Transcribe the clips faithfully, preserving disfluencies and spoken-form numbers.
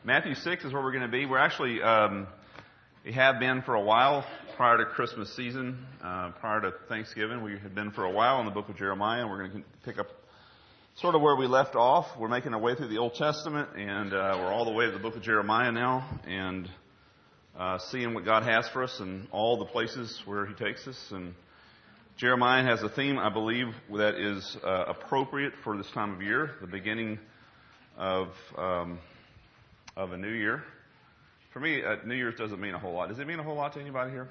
Matthew six is where we're going to be. We're actually, um, we have been for a while prior to Christmas season, uh, prior to Thanksgiving. We had been for a while in the book of Jeremiah, and we're going to pick up sort of where we left off. We're making our way through the Old Testament, and uh, we're all the way to the book of Jeremiah now, and uh, seeing what God has for us and all the places where He takes us. And Jeremiah has a theme, I believe, that is uh, appropriate for this time of year, the beginning of um, of a new year. For me, uh, New Year's doesn't mean a whole lot. Does it mean a whole lot to anybody here?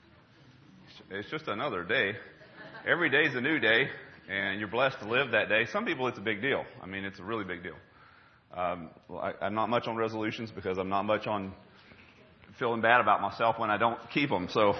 It's just another day. Every day is a new day, and you're blessed to live that day. Some people, it's a big deal. I mean, it's a really big deal. Um, well, I, I'm not much on resolutions because I'm not much on feeling bad about myself when I don't keep them. So,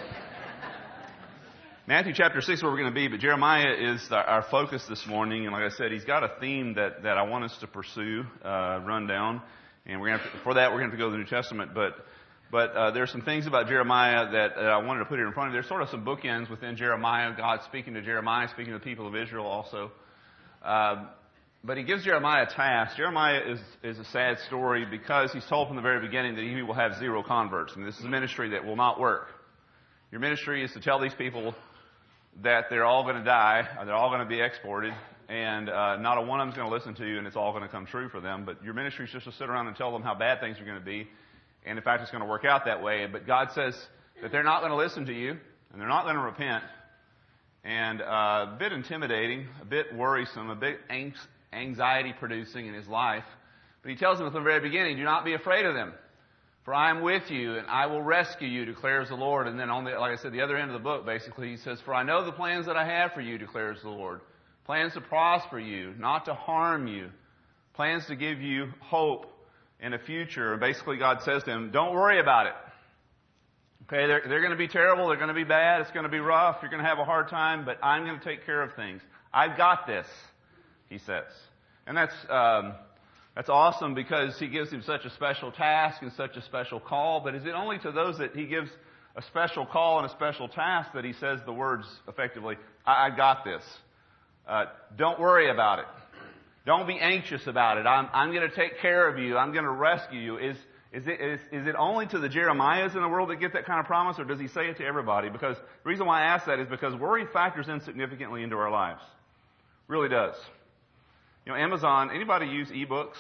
Matthew chapter six is where we're going to be, but Jeremiah is our focus this morning. And like I said, he's got a theme that, that I want us to pursue, uh, run down. And we're going to, for that, we're going to have to go to the New Testament. But but uh, there's some things about Jeremiah that uh, I wanted to put here in front of you. There's sort of some bookends within Jeremiah. God speaking to Jeremiah, speaking to the people of Israel also. Uh, but he gives Jeremiah a task. Jeremiah is, is a sad story because he's told from the very beginning that he will have zero converts. And this is a ministry that will not work. Your ministry is to tell these people that they're all going to die, or they're all going to be exported, and uh, not a one of them's going to listen to you, and it's all going to come true for them. But your ministry is just to sit around and tell them how bad things are going to be, and in fact, it's going to work out that way. But God says that they're not going to listen to you, and they're not going to repent, and uh, a bit intimidating, a bit worrisome, a bit anxiety-producing in his life. But he tells them at the very beginning, do not be afraid of them, for I am with you, and I will rescue you, declares the Lord. And then on the, like I said, the other end of the book, basically, he says, for I know the plans that I have for you, declares the Lord. Plans to prosper you, not to harm you. Plans to give you hope in a future. And basically God says to him, don't worry about it. Okay, they're, they're going to be terrible. They're going to be bad. It's going to be rough. You're going to have a hard time, but I'm going to take care of things. I've got this, he says. And that's, um, that's awesome because he gives him such a special task and such a special call. But is it only to those that he gives a special call and a special task that he says the words effectively, I, I got this? Uh, don't worry about it. Don't be anxious about it. I'm, I'm going to take care of you. I'm going to rescue you. Is, is, it, is, is it only to the Jeremiahs in the world that get that kind of promise, or does he say it to everybody? Because the reason why I ask that is because worry factors in significantly into our lives. Really does. You know, Amazon, anybody use ebooks?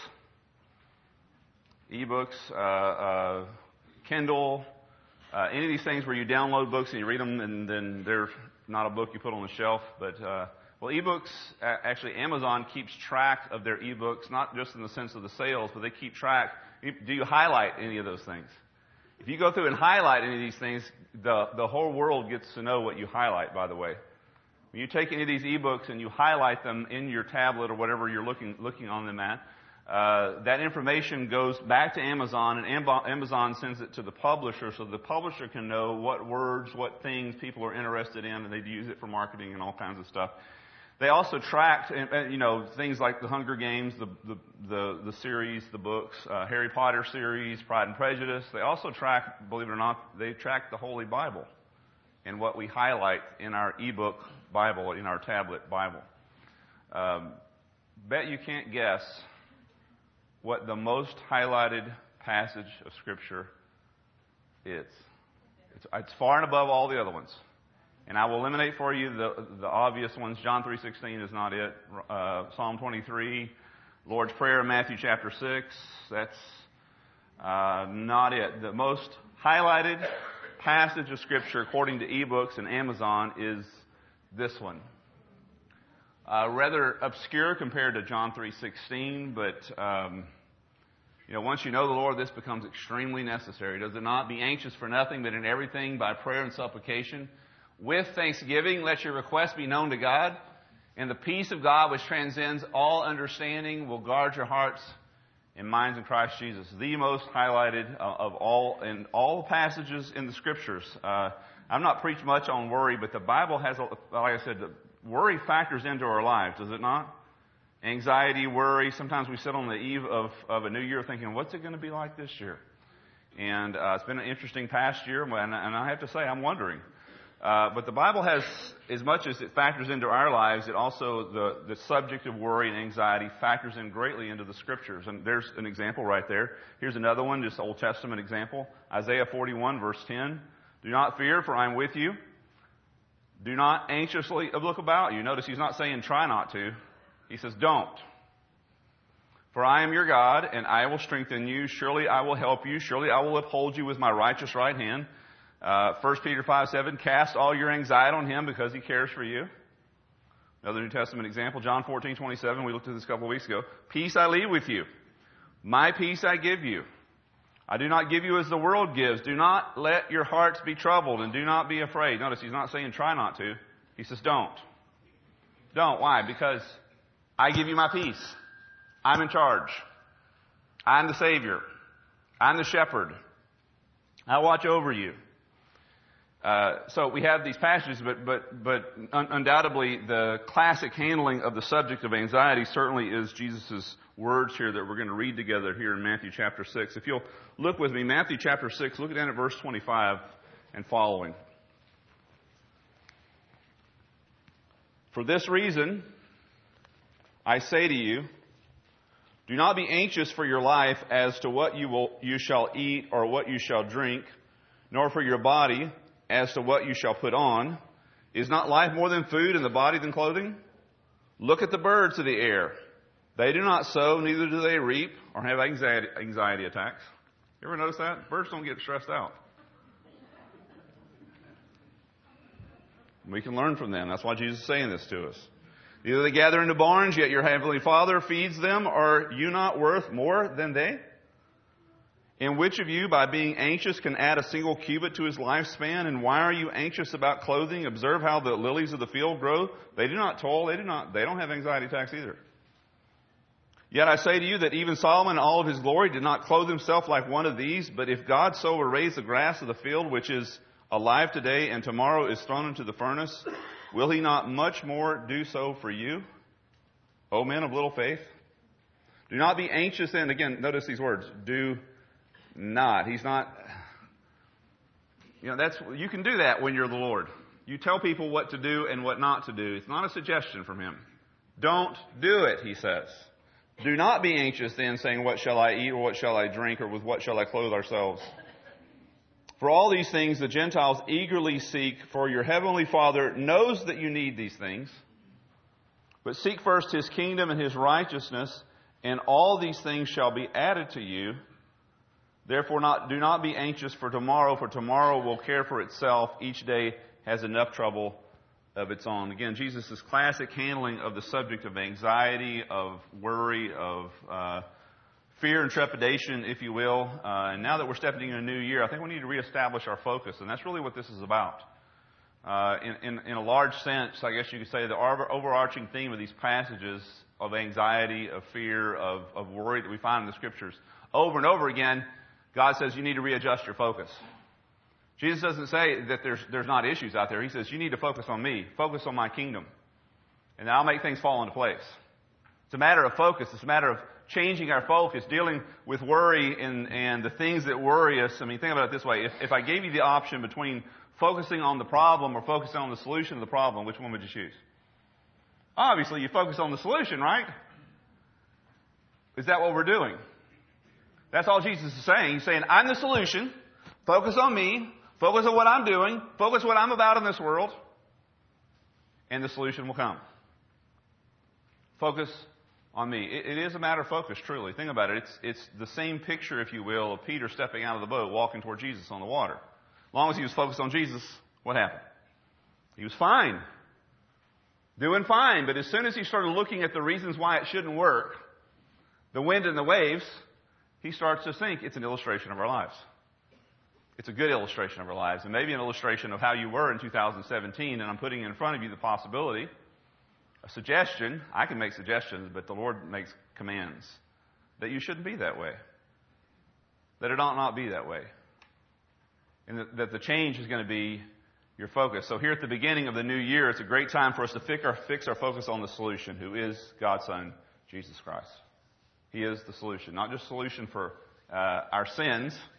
Ebooks, uh, uh, Kindle, uh, any of these things where you download books and you read them and then they're not a book you put on the shelf, but, uh, Well, ebooks, actually Amazon keeps track of their ebooks, not just in the sense of the sales, but they keep track. Do you highlight any of those things? If you go through and highlight any of these things, the, the whole world gets to know what you highlight, by the way. When you take any of these ebooks and you highlight them in your tablet or whatever you're looking, looking on them at, uh, that information goes back to Amazon, and Amazon sends it to the publisher so the publisher can know what words, what things people are interested in, and they use it for marketing and all kinds of stuff. They also tracked, you know, things like the Hunger Games, the the the, the series, the books, uh, Harry Potter series, Pride and Prejudice. They also track, believe it or not, they track the Holy Bible and what we highlight in our ebook Bible, in our tablet Bible. Um, bet you can't guess what the most highlighted passage of Scripture is. It's, it's far and above all the other ones. And I will eliminate for you the, the obvious ones. John three sixteen is not it. Uh, Psalm twenty-three, Lord's Prayer, Matthew chapter six. That's uh, not it. The most highlighted passage of Scripture, according to ebooks and Amazon, is this one. Uh, rather obscure compared to John three sixteen, but um, you know, once you know the Lord, this becomes extremely necessary. Does it not? Be anxious for nothing, but in everything by prayer and supplication, with thanksgiving, let your requests be known to God, and the peace of God, which transcends all understanding, will guard your hearts and minds in Christ Jesus. The most highlighted uh, of all, in all passages in the Scriptures. Uh, I've not preached much on worry, but the Bible has, like I said, worry factors into our lives, does it not? Anxiety, worry. Sometimes we sit on the eve of, of a new year thinking, what's it going to be like this year? And uh, it's been an interesting past year, and, and I have to say, I'm wondering. Uh, but the Bible has, as much as it factors into our lives, it also, the, the subject of worry and anxiety factors in greatly into the Scriptures. And there's an example right there. Here's another one, just Old Testament example. Isaiah forty-one, verse ten. Do not fear, for I am with you. Do not anxiously look about you. Notice he's not saying try not to. He says don't. For I am your God, and I will strengthen you. Surely I will help you. Surely I will uphold you with my righteous right hand. Uh, First Peter five seven, cast all your anxiety on him because he cares for you. Another New Testament example, John fourteen twenty-seven, we looked at this a couple of weeks ago. Peace I leave with you. My peace I give you. I do not give you as the world gives. Do not let your hearts be troubled and do not be afraid. Notice he's not saying try not to. He says don't. Don't. Why? Because I give you my peace. I'm in charge. I'm the Savior. I'm the shepherd. I watch over you. Uh, so we have these passages, but but but un- undoubtedly the classic handling of the subject of anxiety certainly is Jesus' words here that we're going to read together here in Matthew chapter six. If you'll look with me, Matthew chapter six, look down at verse twenty-five and following. For this reason, I say to you, do not be anxious for your life as to what you will you shall eat or what you shall drink, nor for your body as to what you shall put on. Is not life more than food and the body than clothing? Look at the birds of the air. They do not sow, neither do they reap or have anxiety, anxiety attacks. You ever notice that? Birds don't get stressed out. We can learn from them. That's why Jesus is saying this to us. Neither they gather into barns, yet your heavenly Father feeds them. Are you not worth more than they? And which of you, by being anxious, can add a single cubit to his lifespan? And why are you anxious about clothing? Observe how the lilies of the field grow. They do not toil. They do not. They don't have anxiety attacks either. Yet I say to you that even Solomon in all of his glory did not clothe himself like one of these. But if God so will raise the grass of the field, which is alive today and tomorrow is thrown into the furnace, will he not much more do so for you, O men of little faith? Do not be anxious then. Again, notice these words. Do not. He's not, you know, that's, you can do that when you're the Lord. You tell people what to do and what not to do. It's not a suggestion from him. Don't do it, he says. Do not be anxious then, saying, what shall I eat, or what shall I drink, or with what shall I clothe ourselves? For all these things the Gentiles eagerly seek, for your heavenly Father knows that you need these things. But seek first his kingdom and his righteousness, and all these things shall be added to you. Therefore not, do not be anxious for tomorrow, for tomorrow will care for itself. Each day has enough trouble of its own. Again, Jesus' classic handling of the subject of anxiety, of worry, of uh, fear and trepidation, if you will. Uh, and now that we're stepping into a new year, I think we need to reestablish our focus. And that's really what this is about. Uh, in, in, in a large sense, I guess you could say the overarching theme of these passages of anxiety, of fear, of, of worry that we find in the Scriptures, over and over again, God says you need to readjust your focus. Jesus doesn't say that there's there's not issues out there. He says you need to focus on me. Focus on my kingdom. And I'll make things fall into place. It's a matter of focus. It's a matter of changing our focus, dealing with worry and, and the things that worry us. I mean, think about it this way. If, if I gave you the option between focusing on the problem or focusing on the solution of the problem, which one would you choose? Obviously, you focus on the solution, right? Is that what we're doing? That's all Jesus is saying. He's saying, I'm the solution. Focus on me. Focus on what I'm doing. Focus on what I'm about in this world. And the solution will come. Focus on me. It, it is a matter of focus, truly. Think about it. It's, it's the same picture, if you will, of Peter stepping out of the boat, walking toward Jesus on the water. As long as he was focused on Jesus, what happened? He was fine. Doing fine. But as soon as he started looking at the reasons why it shouldn't work, the wind and the waves, he starts to think it's an illustration of our lives. It's a good illustration of our lives, and maybe an illustration of how you were in two thousand seventeen, and I'm putting in front of you the possibility, a suggestion. I can make suggestions, but the Lord makes commands that you shouldn't be that way, that it ought not be that way, and that, that the change is going to be your focus. So here at the beginning of the new year, it's a great time for us to fix our, fix our focus on the solution, who is God's Son, Jesus Christ. He is the solution, not just solution for uh, our sins.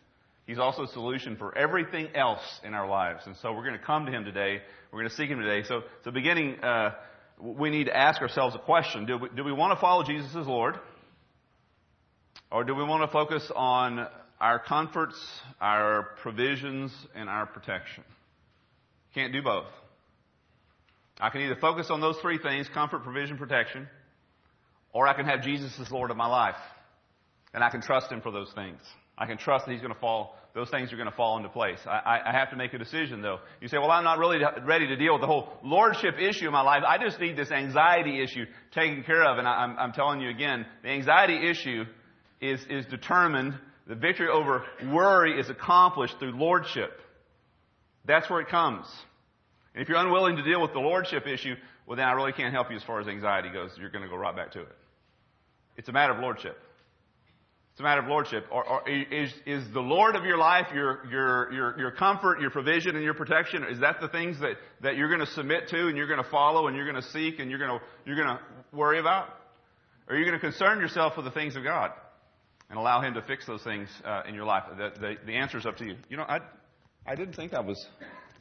He's also a solution for everything else in our lives. And so we're going to come to Him today. We're going to seek Him today. So, so beginning, uh, we need to ask ourselves a question. Do we, do we want to follow Jesus as Lord? Or do we want to focus on our comforts, our provisions, and our protection? Can't do both. I can either focus on those three things, comfort, provision, protection, or I can have Jesus as Lord of my life. And I can trust Him for those things. I can trust that He's going to fall, those things are going to fall into place. I, I, I have to make a decision though. You say, well, I'm not really ready to deal with the whole lordship issue in my life. I just need this anxiety issue taken care of. And I, I'm, I'm telling you again, the anxiety issue is, is determined, the victory over worry is accomplished through lordship. That's where it comes. And if you're unwilling to deal with the lordship issue, well then I really can't help you as far as anxiety goes. You're going to go right back to it. It's a matter of lordship. It's a matter of lordship. Or, or is, is the Lord of your life your, your, your, your comfort, your provision, and your protection? Is that the things that, that you're going to submit to and you're going to follow and you're going to seek and you're going to, you're going to worry about? Or are you going to concern yourself with the things of God and allow Him to fix those things uh, in your life? The, the, the answer is up to you. You know, I, I didn't think I was...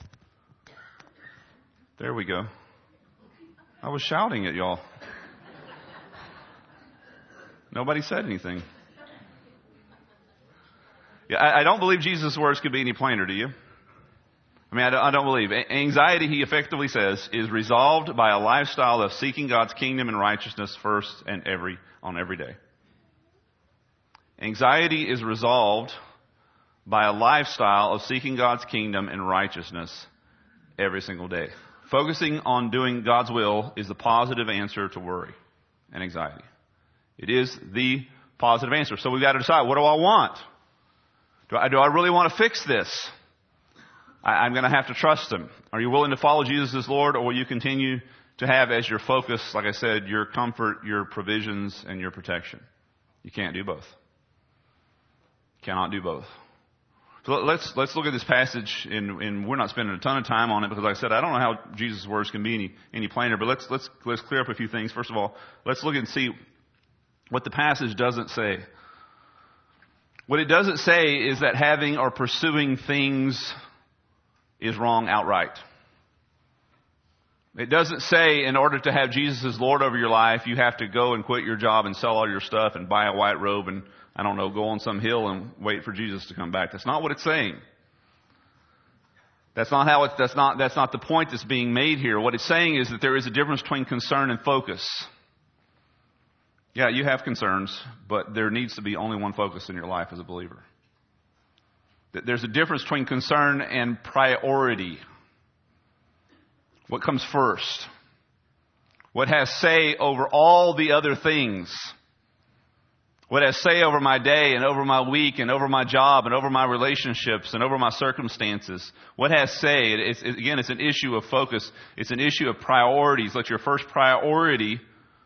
There we go. I was shouting at y'all. Nobody said anything. Yeah, I, I don't believe Jesus' words could be any plainer, do you? I mean, I don't, I don't believe. A- anxiety, He effectively says, is resolved by a lifestyle of seeking God's kingdom and righteousness first and every on every day. Anxiety is resolved by a lifestyle of seeking God's kingdom and righteousness every single day. Focusing on doing God's will is the positive answer to worry and anxiety. It is the positive answer. So we've got to decide, what do I want? Do I, do I really want to fix this? I, I'm going to have to trust Him. Are you willing to follow Jesus as Lord, or will you continue to have as your focus, like I said, your comfort, your provisions, and your protection? You can't do both. Cannot do both. So let's let's look at this passage, and, and we're not spending a ton of time on it because, like I said, I don't know how Jesus' words can be any any plainer. But let's let's let's clear up a few things. First of all, let's look and see what the passage doesn't say. What it doesn't say is that having or pursuing things is wrong outright. It doesn't say in order to have Jesus as Lord over your life, you have to go and quit your job and sell all your stuff and buy a white robe and, I don't know, go on some hill and wait for Jesus to come back. That's not what it's saying. That's not how it's, that's not, that's not the point that's being made here. What it's saying is that there is a difference between concern and focus. Yeah, you have concerns, but there needs to be only one focus in your life as a believer. There's a difference between concern and priority. What comes first? What has say over all the other things? What has say over my day and over my week and over my job and over my relationships and over my circumstances? What has say? It's, it, again, it's an issue of focus. It's an issue of priorities. Let your first priority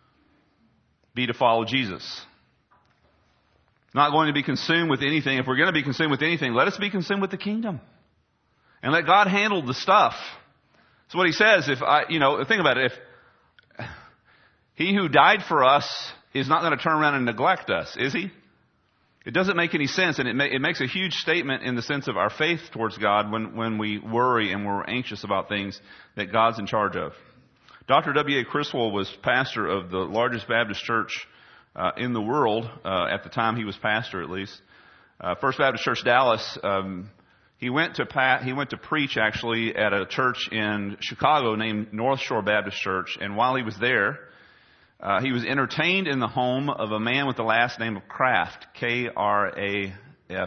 be to follow Jesus. Not going to be consumed with anything. If we're going to be consumed with anything, let us be consumed with the kingdom. And let God handle the stuff. That's what He says. If I, you know, think about it. If He who died for us is not going to turn around and neglect us, is He? It doesn't make any sense, and it, ma- it makes a huge statement in the sense of our faith towards God when, when we worry and we're anxious about things that God's in charge of. Doctor W A Criswell was pastor of the largest Baptist church uh, in the world uh, at the time he was pastor, at least. Uh, First Baptist Church, Dallas. Um, he went to pa- he went to preach actually at a church in Chicago named North Shore Baptist Church, and while he was there, Uh, he was entertained in the home of a man with the last name of Kraft, K R A F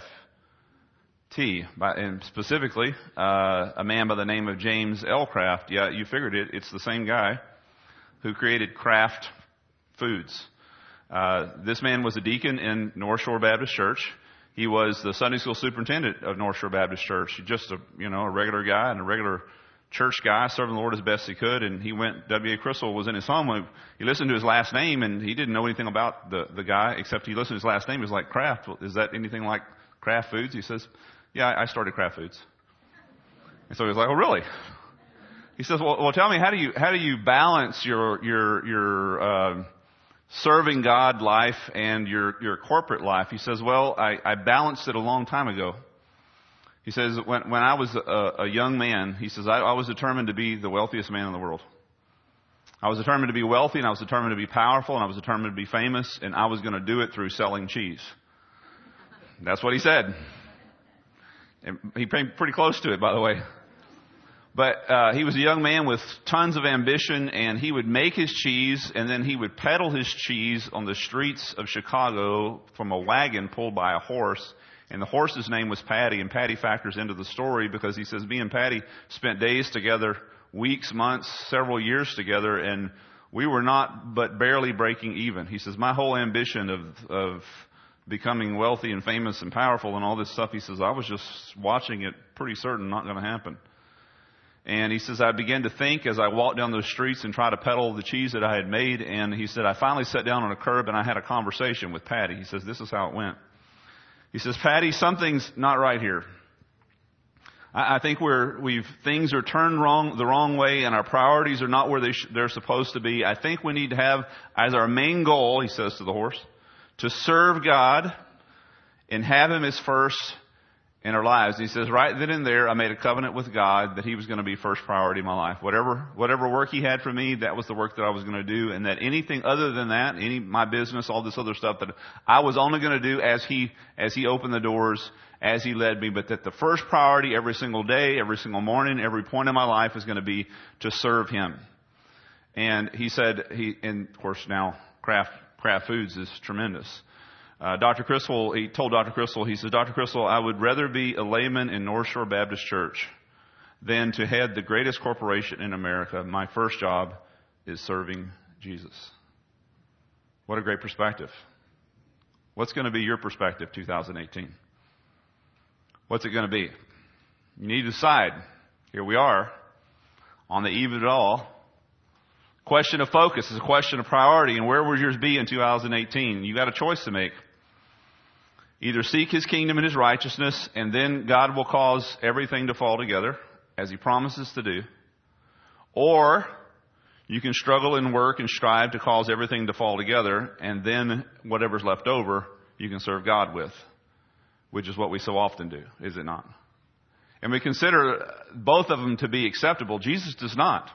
T, by, and specifically uh, a man by the name of James L. Kraft. Yeah, you figured it. It's the same guy who created Kraft Foods. Uh, this man was a deacon in North Shore Baptist Church. He was the Sunday school superintendent of North Shore Baptist Church. Just a you know a regular guy and a regular church guy, serving the Lord as best he could, and he went, W A Criswell was in his home. He listened to his last name, and he didn't know anything about the, the guy, except he listened to his last name. He was like, Kraft, well, is that anything like Kraft Foods? He says, yeah, I started Kraft Foods. And so he was like, oh, really? He says, well, well tell me, how do you, how do you balance your, your, your, uh, serving God life and your, your corporate life? He says, well, I, I balanced it a long time ago. He says, when, when I was a, a young man, he says, I, I was determined to be the wealthiest man in the world. I was determined to be wealthy, and I was determined to be powerful, and I was determined to be famous, and I was going to do it through selling cheese. That's what he said. And he came pretty close to it, by the way. But uh, he was a young man with tons of ambition, and he would make his cheese, and then he would peddle his cheese on the streets of Chicago from a wagon pulled by a horse. And the horse's name was Patty, and Patty factors into the story because he says, me and Patty spent days together, weeks, months, several years together, and we were not but barely breaking even. He says, my whole ambition of, of becoming wealthy and famous and powerful and all this stuff, he says, I was just watching it pretty certain not going to happen. And he says, I began to think as I walked down those streets and tried to peddle the cheese that I had made. And he said, I finally sat down on a curb and I had a conversation with Patty. He says, this is how it went. He says, Patty, something's not right here. I, I think we're, we've, things are turned wrong, the wrong way, and our priorities are not where they sh- they're supposed to be. I think we need to have as our main goal, he says to the horse, to serve God and have Him as first in our lives. And he says, right then and there, I made a covenant with God that He was going to be first priority in my life. Whatever, whatever work He had for me, that was the work that I was going to do. And that anything other than that, any, my business, all this other stuff that I was only going to do as He, as He opened the doors, as He led me. But that the first priority every single day, every single morning, every point in my life is going to be to serve Him. And he said, he, and of course now Kraft, Kraft Foods is tremendous. Uh, Doctor Crystal, he told Doctor Crystal, he says, Doctor Crystal, I would rather be a layman in North Shore Baptist Church than to head the greatest corporation in America. My first job is serving Jesus. What a great perspective. What's going to be your perspective, two thousand eighteen? What's it going to be? You need to decide. Here we are on the eve of it all. Question of focus is a question of priority. And where will yours be in two thousand eighteen? You got a choice to make. Either seek His kingdom and His righteousness, and then God will cause everything to fall together, as He promises to do. Or you can struggle and work and strive to cause everything to fall together, and then whatever's left over, you can serve God with, which is what we so often do, is it not? And we consider both of them to be acceptable. Jesus does not.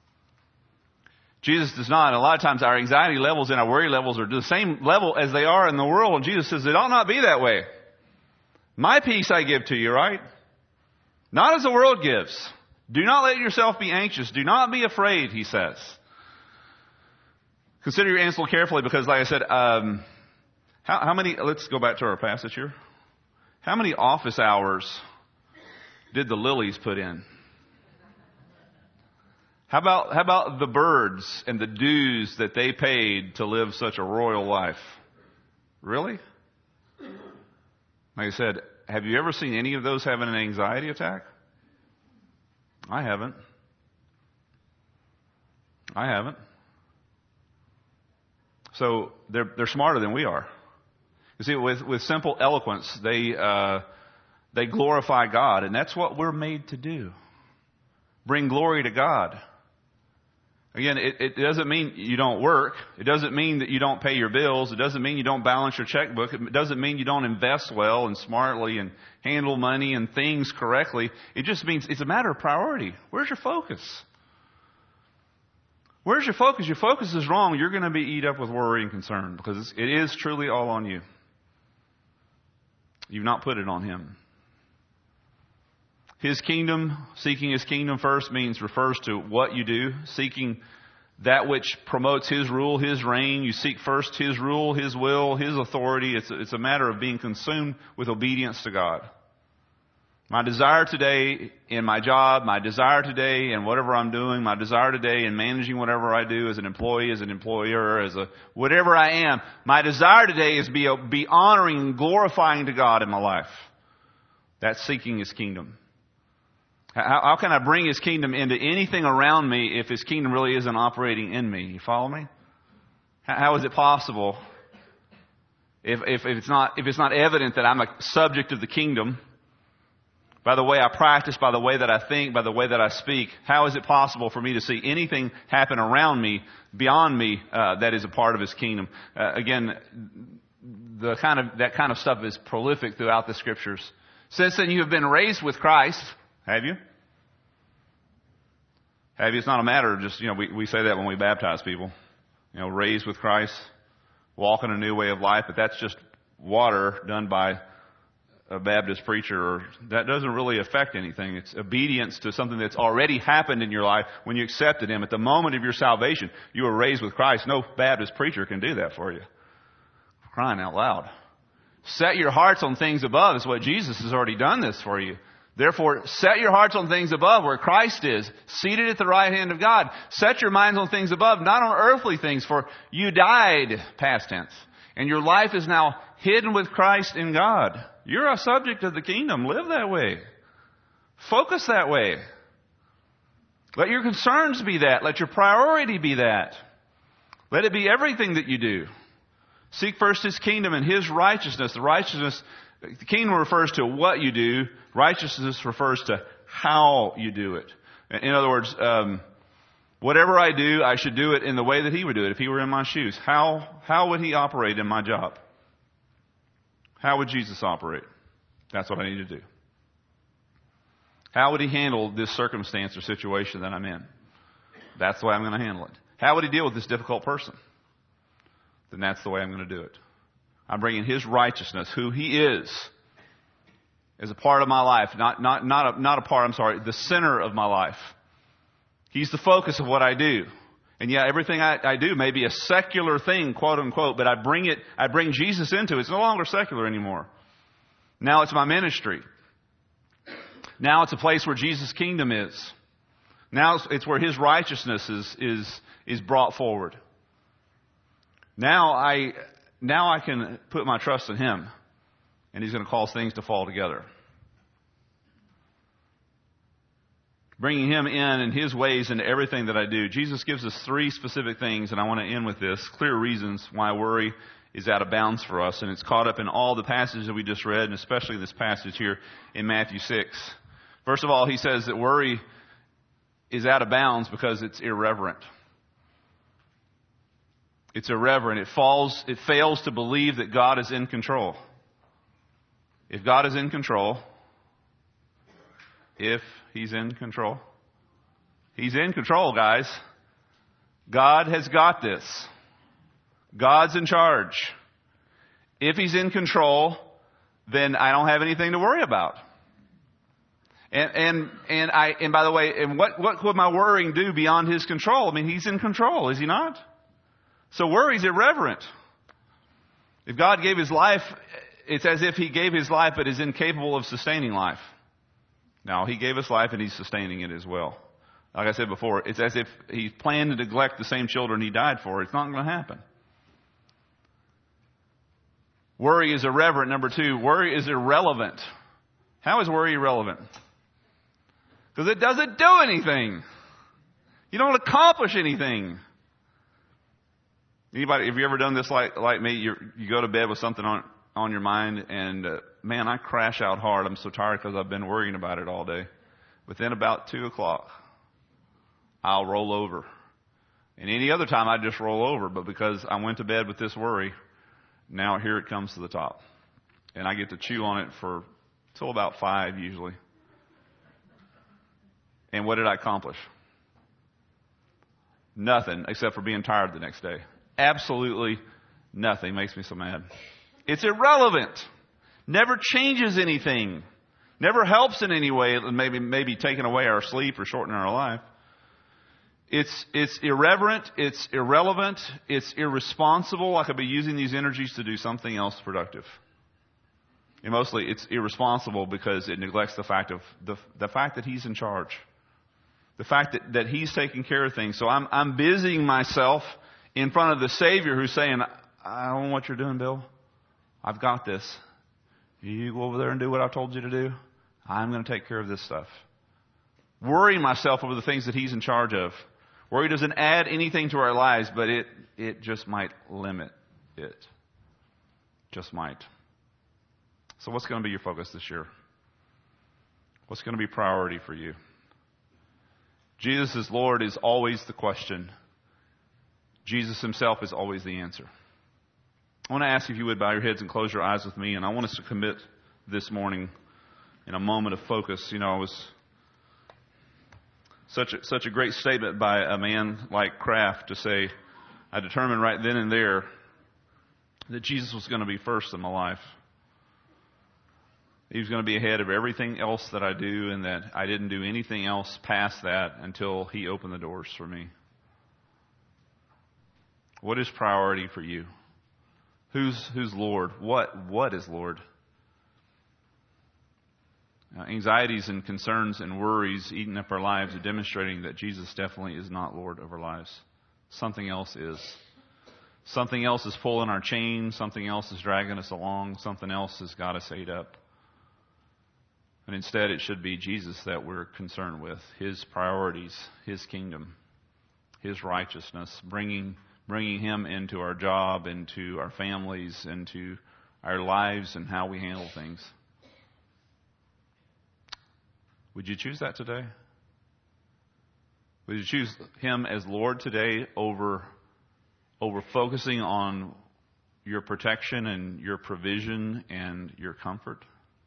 Jesus does not. And a lot of times our anxiety levels and our worry levels are the same level as they are in the world. And Jesus says, it ought not be that way. My peace I give to you, right? Not as the world gives. Do not let yourself be anxious. Do not be afraid, He says. Consider your answer carefully because, like I said, um, how, how many, let's go back to our passage here. How many office hours did the lilies put in? How about, how about the birds and the dues that they paid to live such a royal life? Really? Like I said, have you ever seen any of those having an anxiety attack? I haven't. I haven't. So they're, they're smarter than we are. You see, with, with simple eloquence, they, uh, they glorify God, and that's what we're made to do. Bring glory to God. Again, it, it doesn't mean you don't work. It doesn't mean that you don't pay your bills. It doesn't mean you don't balance your checkbook. It doesn't mean you don't invest well and smartly and handle money and things correctly. It just means it's a matter of priority. Where's your focus? Where's your focus? Your focus is wrong. You're going to be eat up with worry and concern because it's, it is truly all on you. You've not put it on Him. His kingdom, seeking His kingdom first means refers to what you do. Seeking that which promotes His rule, His reign. You seek first His rule, His will, His authority. It's a, it's a matter of being consumed with obedience to God. My desire today in my job, my desire today in whatever I'm doing, my desire today in managing whatever I do as an employee, as an employer, as a whatever I am, my desire today is be, be honoring and glorifying to God in my life. That's seeking His kingdom. How, how can I bring His kingdom into anything around me if His kingdom really isn't operating in me? You follow me? How, how is it possible if, if, if it's not if it's not evident that I'm a subject of the kingdom by the way I practice, by the way that I think, by the way that I speak? How is it possible for me to see anything happen around me, beyond me, uh, that is a part of His kingdom? Uh, again, the kind of that kind of stuff is prolific throughout the Scriptures. Since then you have been raised with Christ. Have you? Have you? It's not a matter of just, you know, we, we say that when we baptize people. You know, raised with Christ, walk in a new way of life, but that's just water done by a Baptist preacher. That doesn't really affect anything. It's obedience to something that's already happened in your life when you accepted Him. At the moment of your salvation, you were raised with Christ. No Baptist preacher can do that for you. Crying out loud. Set your hearts on things above is what Jesus has already done this for you. Therefore, set your hearts on things above where Christ is, seated at the right hand of God. Set your minds on things above, not on earthly things, for you died, past tense. And your life is now hidden with Christ in God. You're a subject of the kingdom. Live that way. Focus that way. Let your concerns be that. Let your priority be that. Let it be everything that you do. Seek first His kingdom and His righteousness. The righteousness, the kingdom refers to what you do. Righteousness refers to how you do it. In other words, um, whatever I do, I should do it in the way that He would do it. If He were in my shoes, how how would He operate in my job? How would Jesus operate? That's what I need to do. How would He handle this circumstance or situation that I'm in? That's the way I'm going to handle it. How would He deal with this difficult person? Then that's the way I'm going to do it. I'm bringing His righteousness, who He is, as a part of my life. Not, not, not, a, not a part, I'm sorry, the center of my life. He's the focus of what I do. And yeah, everything I, I do may be a secular thing, quote unquote, but I bring it, I bring Jesus into it. It's no longer secular anymore. Now it's my ministry. Now it's a place where Jesus' kingdom is. Now it's, it's where His righteousness is, is, is brought forward. Now I, now I can put my trust in Him, and He's going to cause things to fall together. Bringing Him in and His ways into everything that I do. Jesus gives us three specific things, and I want to end with this. Clear reasons why worry is out of bounds for us, and it's caught up in all the passages that we just read, and especially this passage here in Matthew six. First of all, He says that worry is out of bounds because it's irreverent. It's irreverent. It falls, it fails to believe that God is in control. If God is in control, if He's in control, He's in control, guys. God has got this. God's in charge. If He's in control, then I don't have anything to worry about. And and and I and by the way, and what what could my worrying do beyond His control? I mean, He's in control, is He not? So worry's irreverent. If God gave His life, it's as if He gave His life but is incapable of sustaining life. Now, He gave us life and He's sustaining it as well. Like I said before, it's as if He planned to neglect the same children He died for. It's not going to happen. Worry is irreverent. Number two, worry is irrelevant. How is worry irrelevant? Because it doesn't do anything. You don't accomplish anything. Anybody, have you ever done this like like me? You you go to bed with something on on your mind, and uh, man, I crash out hard. I'm so tired because I've been worrying about it all day. Within about two o'clock, I'll roll over. And any other time, I just roll over. But because I went to bed with this worry, now here it comes to the top, and I get to chew on it for till about five usually. And what did I accomplish? Nothing, except for being tired the next day. Absolutely nothing. Makes me so mad. It's irrelevant. Never changes anything. Never helps in any way. Maybe maybe taking away our sleep or shortening our life. It's it's irreverent. It's irrelevant. It's irresponsible. I could be using these energies to do something else productive. And mostly, it's irresponsible because it neglects the fact of the the fact that He's in charge. The fact that, that He's taking care of things. So I'm I'm busying myself in front of the Savior who's saying, I don't know what you're doing, Bill. I've got this. You go over there and do what I told you to do. I'm going to take care of this stuff. Worrying myself over the things that He's in charge of. Worry doesn't add anything to our lives, but it, it just might limit it. Just might. So what's going to be your focus this year? What's going to be priority for you? Jesus as Lord is always the question. Jesus Himself is always the answer. I want to ask if you would bow your heads and close your eyes with me, and I want us to commit this morning in a moment of focus. You know, it was such a, such a great statement by a man like Kraft to say, I determined right then and there that Jesus was going to be first in my life. He was going to be ahead of everything else that I do, and that I didn't do anything else past that until He opened the doors for me. What is priority for you? Who's who's Lord? What what is Lord? Uh, anxieties and concerns and worries eating up our lives are demonstrating that Jesus definitely is not Lord of our lives. Something else is. Something else is pulling our chain. Something else is dragging us along. Something else has got us ate up. And instead it should be Jesus that we're concerned with. His priorities, His kingdom, His righteousness, bringing bringing Him into our job, into our families, into our lives and how we handle things. Would you choose that today? Would you choose Him as Lord today over, over focusing on your protection and your provision and your comfort?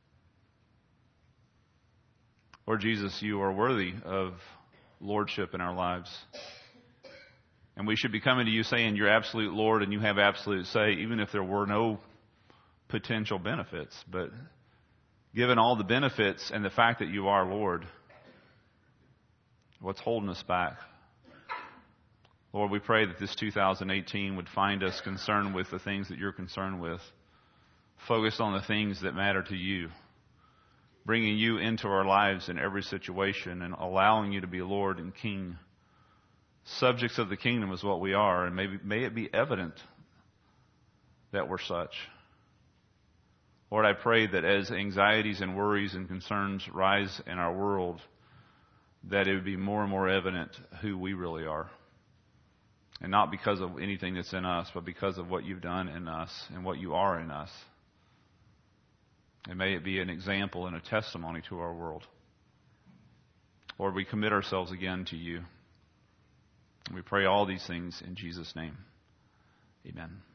Lord Jesus, You are worthy of lordship in our lives. And we should be coming to You saying You're absolute Lord and You have absolute say, even if there were no potential benefits. But given all the benefits and the fact that You are Lord, what's holding us back? Lord, we pray that this two thousand eighteen would find us concerned with the things that You're concerned with, focused on the things that matter to You, bringing You into our lives in every situation and allowing You to be Lord and King. Subjects of the kingdom is what we are, and maybe, may it be evident that we're such. Lord, I pray that as anxieties and worries and concerns rise in our world, that it would be more and more evident who we really are. And not because of anything that's in us, but because of what You've done in us and what You are in us. And may it be an example and a testimony to our world. Lord, we commit ourselves again to You. We pray all these things in Jesus' name. Amen.